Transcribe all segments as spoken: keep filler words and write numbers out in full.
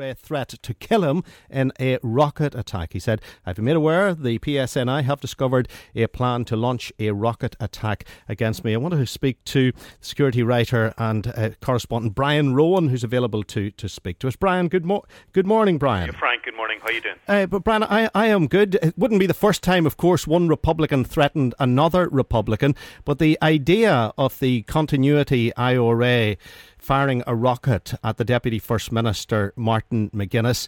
A threat to kill him in a rocket attack. He said, I've been made aware the P S N I have discovered a plan to launch a rocket attack against me. I want to speak to security writer and uh, correspondent Brian Rowan, who's available to, to speak to us. Brian, good, mo- good morning, Brian. Yeah, Frank, good morning. How are you doing? Uh, but Brian, I, I am good. It wouldn't be the first time, of course, one Republican threatened another Republican, but the idea of the Continuity I R A firing a rocket at the Deputy First Minister, Martin McGuinness,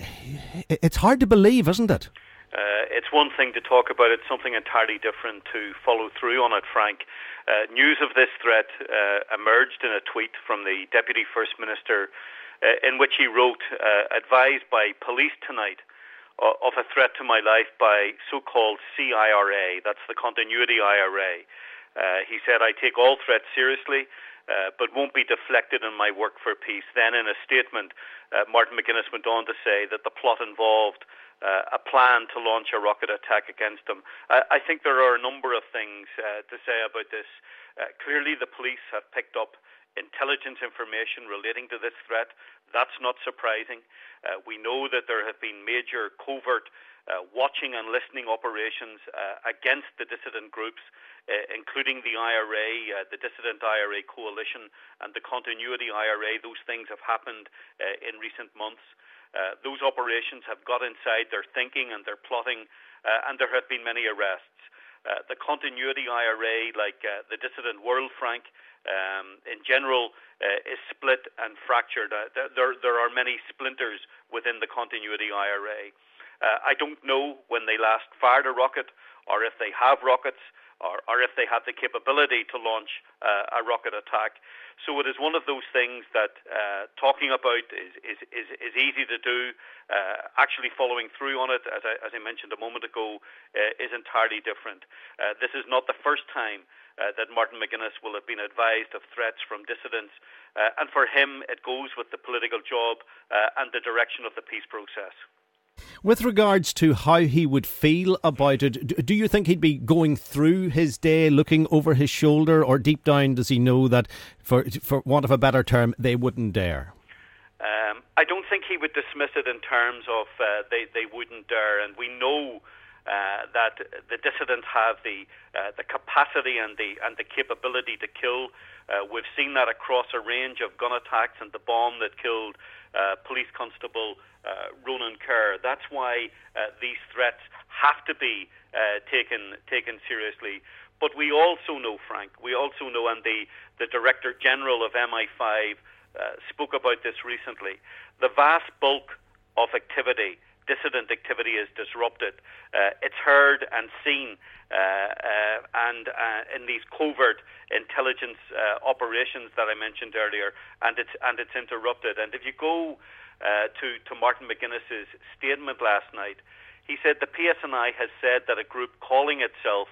it's hard to believe, isn't it? Uh, it's one thing to talk about it, something entirely different to follow through on it, Frank. Uh, news of this threat uh, emerged in a tweet from the Deputy First Minister uh, in which he wrote, uh, advised by police tonight uh, of a threat to my life by so-called C I R A, that's the Continuity I R A. Uh, he said, I take all threats seriously, uh, but won't be deflected in my work for peace. Then in a statement, uh, Martin McGuinness went on to say that the plot involved Uh, a plan to launch a rocket attack against them. Uh, I think there are a number of things uh, to say about this. Uh, clearly, the police have picked up intelligence information relating to this threat. That's not surprising. Uh, we know that there have been major covert uh, watching and listening operations uh, against the dissident groups, uh, including the I R A, uh, the Dissident I R A Coalition, and the Continuity I R A. Those things have happened uh, in recent months. Uh, those operations have got inside their thinking and their plotting, uh, and there have been many arrests. Uh, the Continuity I R A, like uh, the dissident world, Frank, um, in general, uh, is split and fractured. Uh, there, there are many splinters within the Continuity I R A. Uh, I don't know when they last fired a rocket, or if they have rockets, or, or if they have the capability to launch uh, a rocket attack. So it is one of those things that uh, talking about is, is, is, is easy to do. Uh, actually following through on it, as I, as I mentioned a moment ago, uh, is entirely different. Uh, this is not the first time uh, that Martin McGuinness will have been advised of threats from dissidents. Uh, and for him, it goes with the political job uh, and the direction of the peace process. With regards to how he would feel about it, do you think he'd be going through his day looking over his shoulder, or deep down does he know that, for for want of a better term, they wouldn't dare? Um, I don't think he would dismiss it in terms of uh, they, they wouldn't dare, and we know uh, that the dissidents have the uh, the capacity and the and the capability to kill. Uh, we've seen that across a range of gun attacks and the bomb that killed uh, Police Constable uh, Ronan Kerr. That's why uh, these threats have to be uh, taken taken seriously. But we also know, Frank, we also know, and the, the Director General of M I five uh, spoke about this recently, the vast bulk of activity, dissident activity, is disrupted. Uh, it's heard and seen uh, uh, and uh, in these covert intelligence uh, operations that I mentioned earlier, and it's and it's interrupted. And if you go uh, to to Martin McGuinness's statement last night, he said the P S N I has said that a group calling itself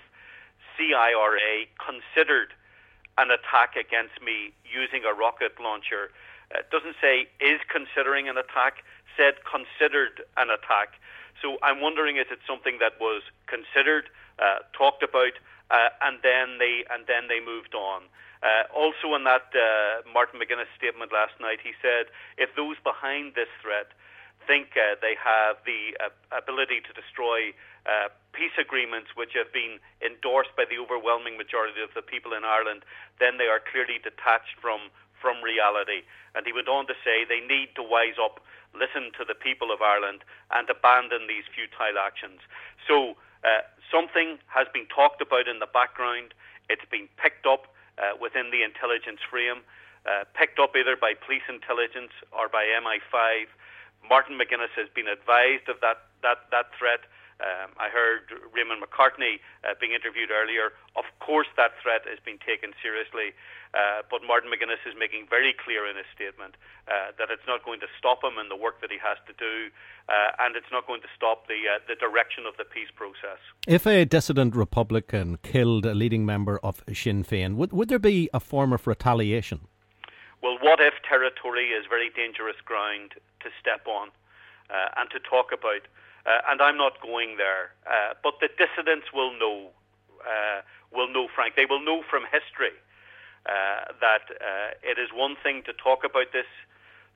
C I R A considered an attack against me using a rocket launcher. Uh, doesn't say is considering an attack, said considered an attack. So I'm wondering, is it something that was considered, uh, talked about, uh, and then they and then they moved on? Uh, also in that uh, Martin McGuinness statement last night, he said if those behind this threat think uh, they have the uh, ability to destroy uh, peace agreements which have been endorsed by the overwhelming majority of the people in Ireland, then they are clearly detached from from reality. And he went on to say they need to wise up, listen to the people of Ireland, and abandon these futile actions. So uh, something has been talked about in the background. It's been picked up uh, within the intelligence frame, uh, picked up either by police intelligence or by M I five. Martin McGuinness has been advised of that, that, that threat. Um, I heard Raymond McCartney uh, being interviewed earlier. Of course that threat is being taken seriously, uh, but Martin McGuinness is making very clear in his statement uh, that it's not going to stop him in the work that he has to do, uh, and it's not going to stop the uh, the direction of the peace process. If a dissident Republican killed a leading member of Sinn Féin, would, would there be a form of retaliation? Well, what if territory is very dangerous ground to step on uh, and to talk about? Uh, and I'm not going there. Uh, but the dissidents will know, uh, will know, Frank. They will know from history uh, that uh, it is one thing to talk about this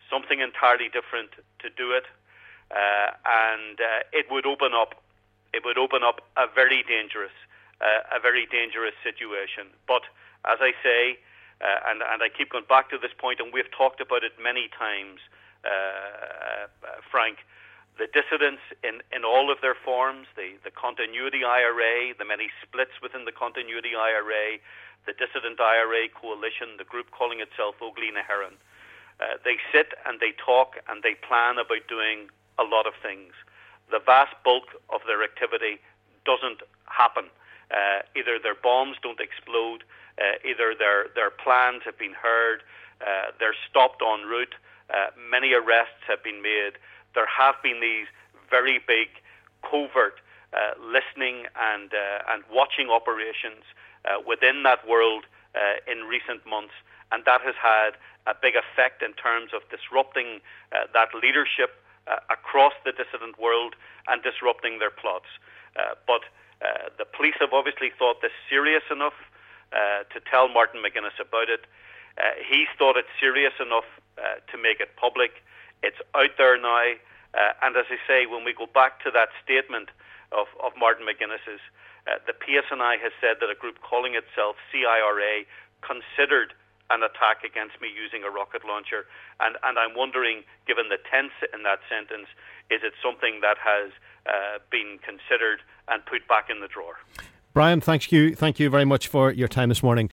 something entirely different to do it, uh, and uh, it would open up, it would open up a very dangerous, uh, a very dangerous situation. But as I say, uh, and and I keep going back to this point, and we've talked about it many times, uh, uh, Frank. The dissidents in, in all of their forms, the, the continuity I R A, the many splits within the continuity I R A, the dissident I R A coalition, the group calling itself Óglaigh na hÉireann, uh, they sit and they talk and they plan about doing a lot of things. The vast bulk of their activity doesn't happen. Uh, either their bombs don't explode, uh, either their, their plans have been heard, uh, they're stopped en route, uh, many arrests have been made. There have been these very big covert uh, listening and uh, and watching operations uh, within that world uh, in recent months, and that has had a big effect in terms of disrupting uh, that leadership uh, across the dissident world and disrupting their plots. Uh, but uh, the police have obviously thought this serious enough uh, to tell Martin McGuinness about it. Uh, he's thought it serious enough uh, to make it public. It's out there now, uh, and as I say, when we go back to that statement of, of Martin McGuinness's, uh, the P S N I has said that a group calling itself C I R A considered an attack against me using a rocket launcher, and, and I'm wondering, given the tense in that sentence, is it something that has uh, been considered and put back in the drawer? Brian, thank you, thank you very much for your time this morning.